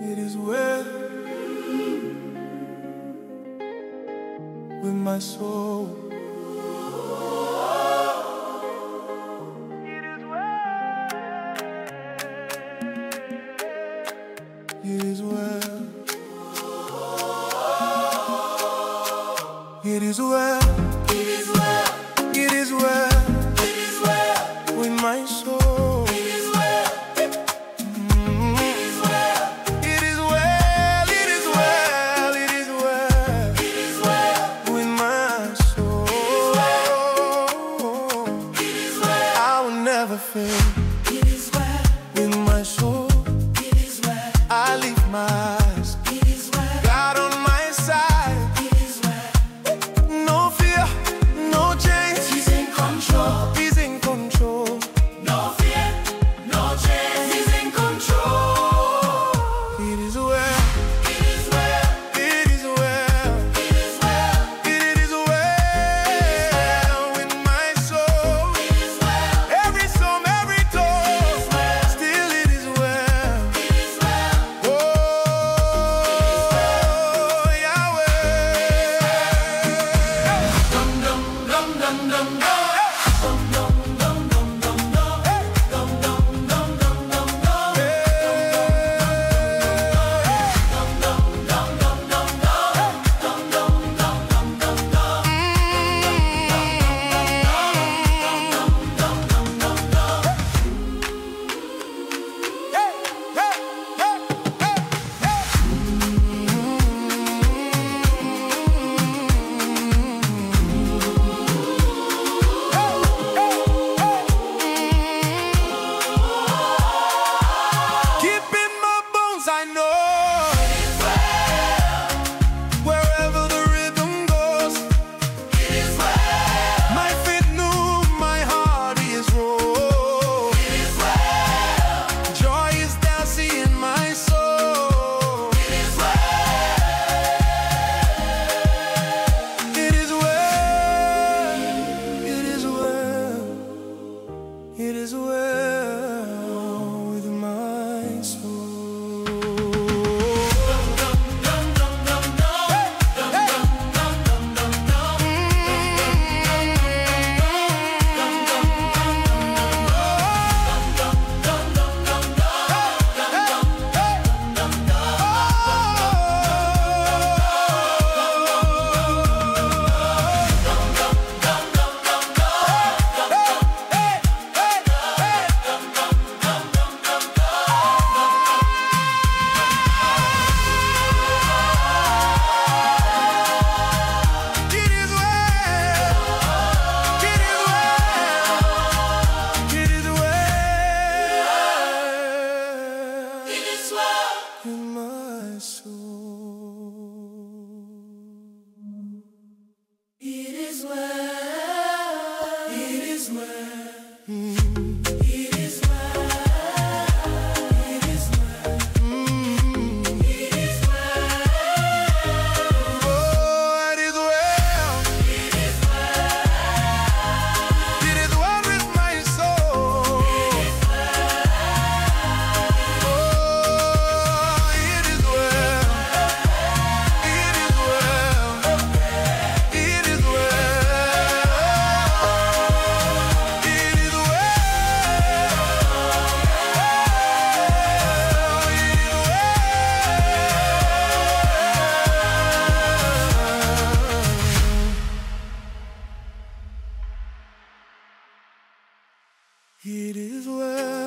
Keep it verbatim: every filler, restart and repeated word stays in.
It is well with my soul. It is well. It is well. It is well. It is well. It is well. It is well with my soul. It is well. Mm. It is well. It is well. It is well. It is well. It is well with my soul. It is well. I will never fail. It is well. With my soul, It is well. I lift my eyes. It is well. God on my side. It is well. No fear, no change. He's in control. He's in control. No fear, no change. He's in control. It is well. It is well. It is well. It is well. It is well with my soul. It is well. Every storm, every door, still it is well. It is well. Oh, Yahweh. Dum dum dum dum dum dum. Dum dum dum dum dum dum. Dum dum dum dum dum dum. Dum dum dum dum dum dum. Dum dum dum dum dum dum. Keep in my bones, I know. Wherever the rhythm goes, It is well. my feet move, my heart is roll. It is well. Joy is dancing in my soul. It is well. It is well. It is well. It is well with my soul. Dum dum dum dum dum. Dum dum dum dum dum dum. It is well. It is well. It is well. It is well. In my soul. It is well. It is well. Mm. It is well. It is well. Mm. It is well. Oh, it is well. It is well. It is well with my soul. Oh, it is well. It is well. It is well. It is well. It is well.